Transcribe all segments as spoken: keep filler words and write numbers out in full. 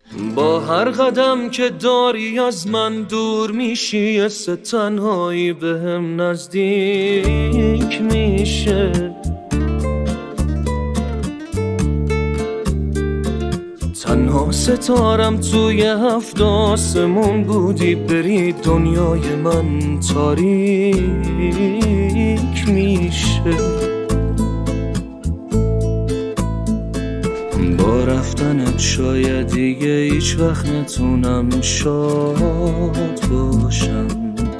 با هر قدم که داری از من دور میشی، یه سه تنهایی به هم نزدیک میشه. تنها ستارم توی هفت آسمون بودی، بری دنیای من تاریک میشه. با رفتنت شاید دیگه هیچ وقت نتونم شاد باشم.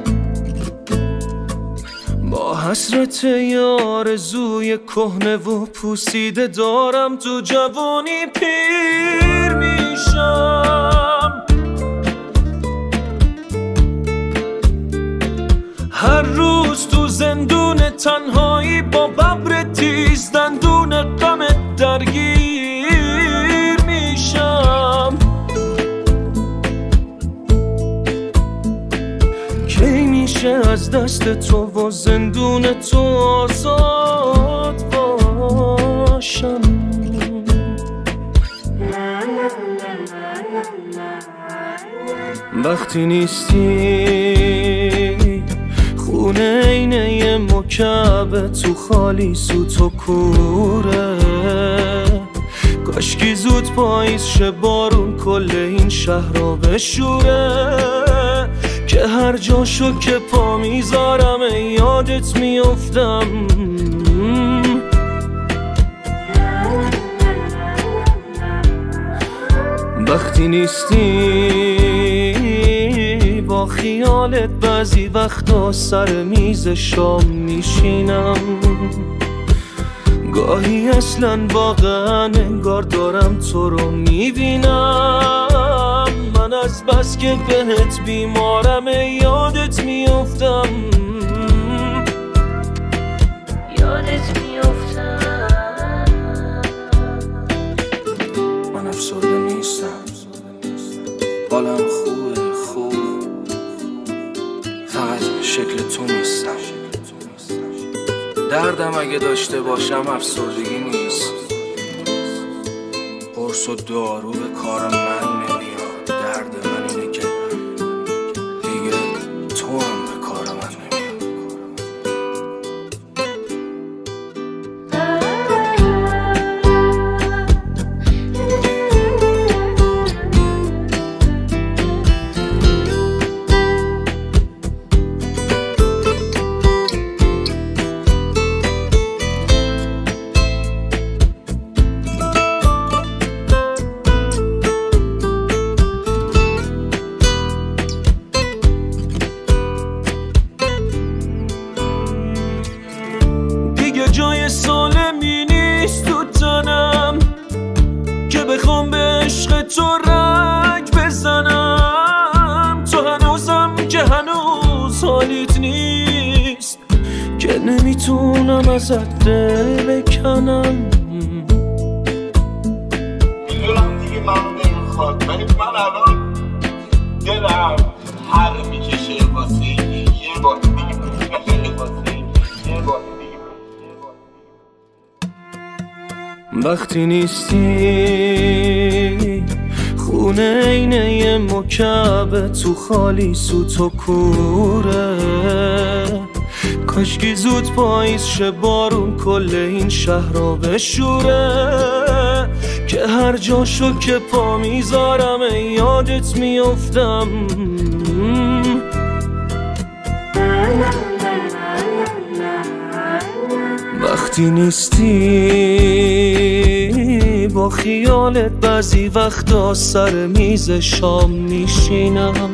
با حسرت یه آرزوی کهنه و پوسیده دارم تو جوانی پیر میشم. هر روز تو زندون تنهایی با ببر تیز دندون غم درگیر میشم. کی میشه از دست تو و زندون تو آزاد باشم؟ وقتی نیستی خونه اینه یه مکعب تو خالی سوت و کوره. کاشکی زود پاییز شه بارون کل این شهر را بشوره، که هر جاشو که پا میذارم یادت میافتم. وقتی نیستی با خیالت بعضی وقتا سر میز شام میشینم. گاهی اصلا واقعا انگار دارم تو رو میبینم. من از بس که بهت بیمارم یادت میافتم، یادت میافتم. من افسرده نیستم، حالم خوبه خوب، فقط شکل تو نیستم. دردم اگه داشته باشم افسردگی نیست، قرص و دارو به کار من نمیاد. درد من اینه که دیگه تو هم به کار من نمیاد. جای سالمی نیست تو تنم که بخوام به عشق تو رنگ بزنم. تو هنوزم که هنوز حالیت نیست، که نمیتونم ازت دل بکنم. میدونم دیگه من نمیخواد، ولی من الان دلم هر میکشه واسه یه بار دیگه میکشه واسه یه بار دیگه. وقتی نیستی خونه اینه یه مکعب تو خالی سوت و کوره. کاشکی زود پاییز شه بارون کل این شهر را بشوره، که هر جاشو که پا میذارم یادت میافتم. وقتی نیستی با خیالت بعضی وقتا سر میز شام میشینم.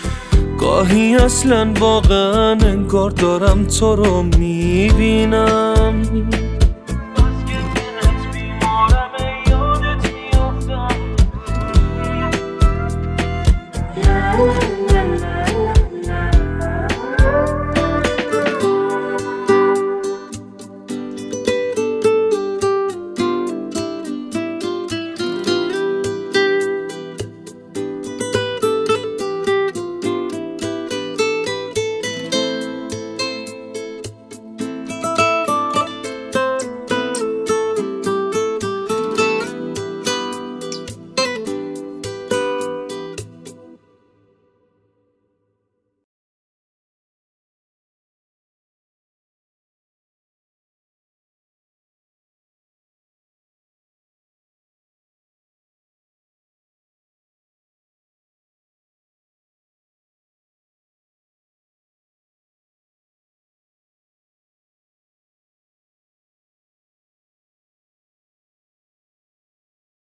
گاهی اصلا واقعا انگار دارم تو رو میبینم.